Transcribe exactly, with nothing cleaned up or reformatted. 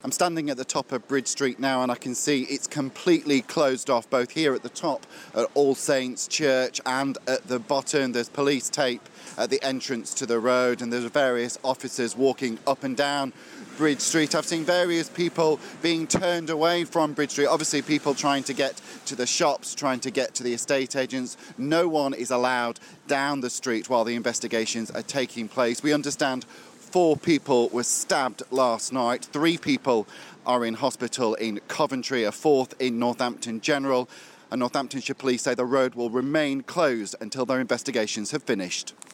I'm standing at the top of Bridge Street now, and I can see it's completely closed off, both here at the top at All Saints Church and at the bottom. There's police tape at the entrance to the road, and there's various officers walking up and down Bridge Street. I've seen various people being turned away from Bridge Street. Obviously, people trying to get to the shops, trying to get to the estate agents. No one is allowed down the street while the investigations are taking place. We understand four people were stabbed last night. Three people are in hospital in Coventry, a fourth in Northampton General. And Northamptonshire Police say the road will remain closed until their investigations have finished.